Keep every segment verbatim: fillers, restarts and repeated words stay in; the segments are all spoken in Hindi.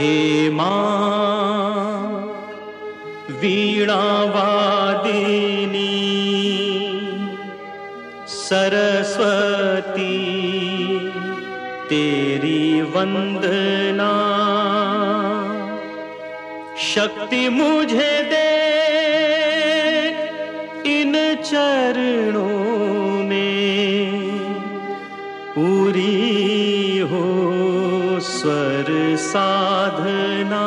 हे मां वीणावादिनी सरस्वती तेरी वंदना, शक्ति मुझे दे इन चरणों में, पूरी हो स्वर साधना।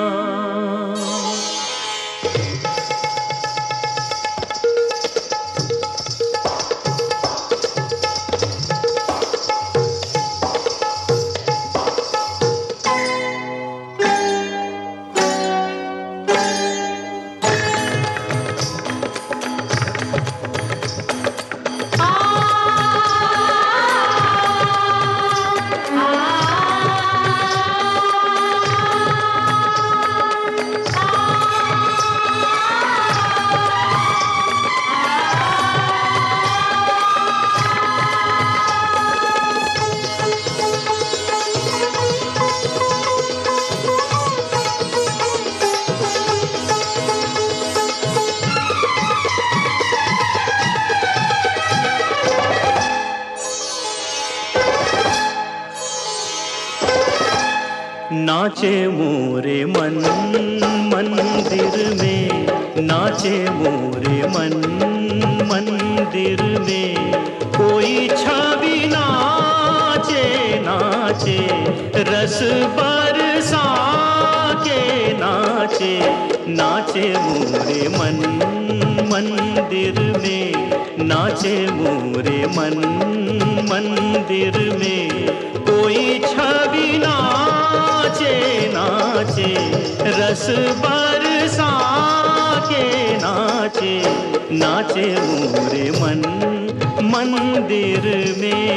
नाचे मोरे मन मंदिर में, नाचे मोरे मन मंदिर में, कोई छवि नाचे नाचे रस बरसा के नाचे, नाचे मोरे मन मंदिर में, नाचे मोरे मन मंदिर में, कोई छवि नाचे नाचे रस बरसा के नाचे, नाचे मोरे मन मंदिर में।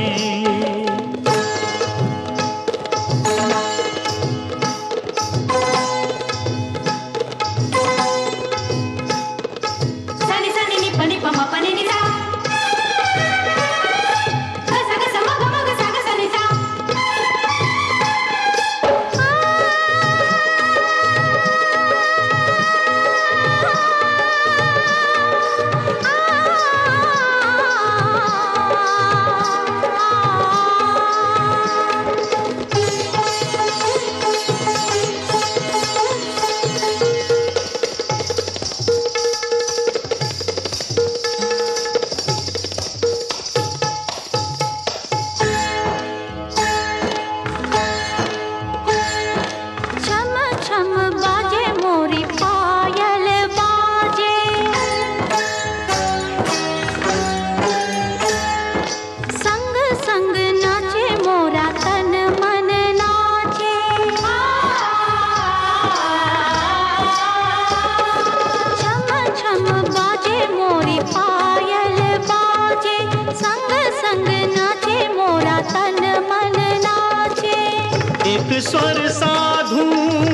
एक स्वर साधूं,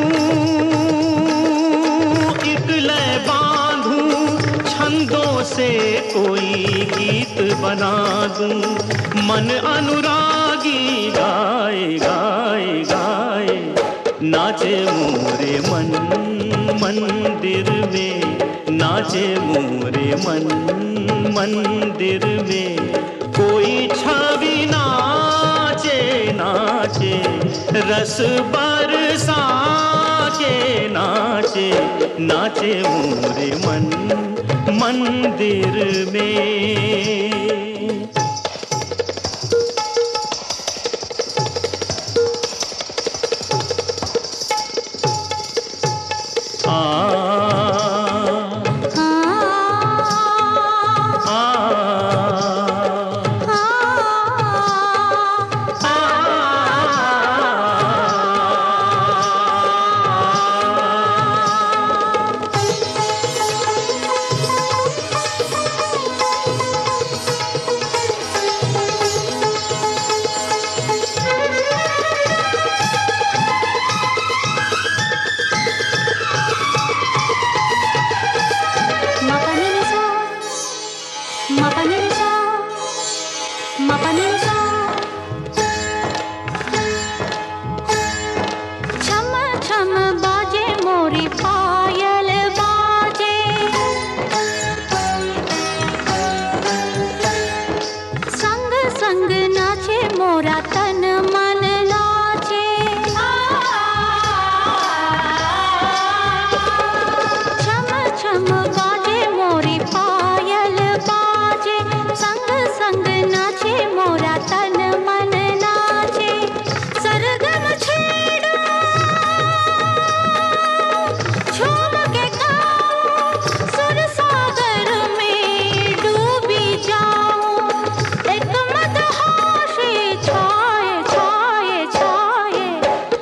एक लय बांधूं, छंदों से कोई गीत बना दूं, मन अनुरागी गाए गाए गाए, नाचे मोरे मन मंदिर में, नाचे मोरे मन मंदिर में, कोई छवि नाचे नाचे रस बरसा के नाचे, नाचे मोरे मन मंदिर में। आ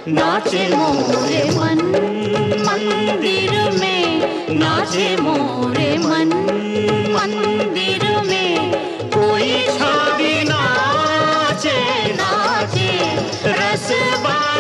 नाचे मोरे मन मंदिर में, नाचे मोरे मन मंदिर में। कोई छवि नाचे नाचे रस